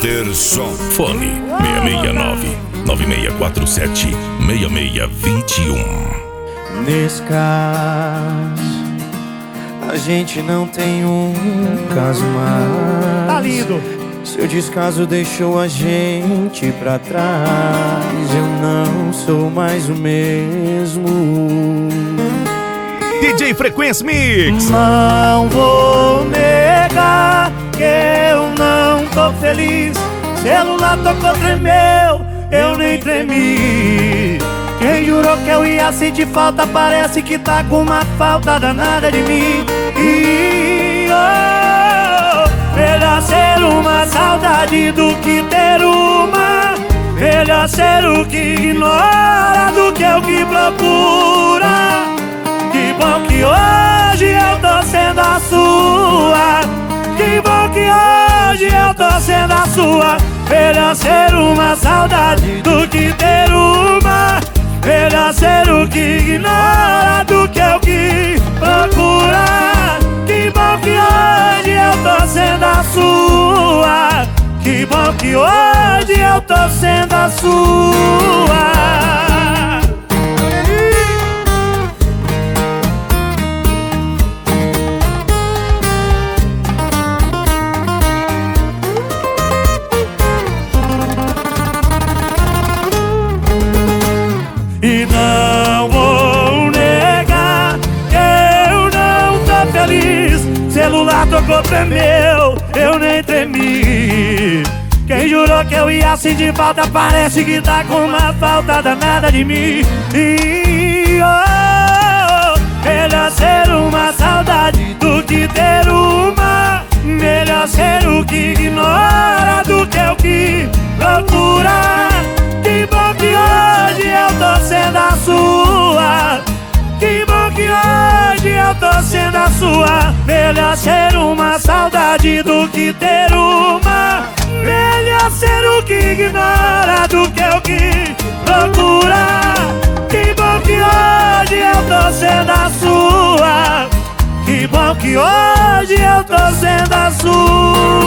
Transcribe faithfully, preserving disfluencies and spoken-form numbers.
Fazer som. Fone seis seis nove, nove seis quatro sete, seis seis dois um. Nesse caso, a gente não tem um caso mais. Tá lindo. Seu descaso deixou a gente pra trás. Eu não sou mais o mesmo. D J Frequência Mix. Não vou negar que eu não tô feliz. Celular tocou, tremeu, eu nem tremi. Quem jurou que eu ia sentir falta parece que tá com uma falta danada de mim. E oh, melhor ser uma saudade do que ter uma. Melhor ser o que ignora do que o que procura. Que bom que hoje eu tô sendo a sua. Que bom que hoje eu tô sendo a sua. Melhor ser uma saudade do que ter uma. Melhor ser o que ignora do que o que procura. Que bom que hoje eu tô sendo a sua. Que bom que hoje eu tô sendo a sua. E não vou negar que eu não tô feliz. Celular tocou, tremeu, eu nem tremi. Quem jurou que eu ia sentir falta parece que tá com uma falta danada de mim. E oh, melhor ser uma saudade do que ter uma. Melhor ser o que ignora do que o que procura. Que bom que hoje eu tô sendo a sua. Que bom que hoje eu tô sendo a sua. Melhor ser uma saudade do que ter uma. Melhor ser o que ignora do que o que procura. Que bom que hoje eu tô sendo a sua. Que bom que hoje eu tô sendo a sua.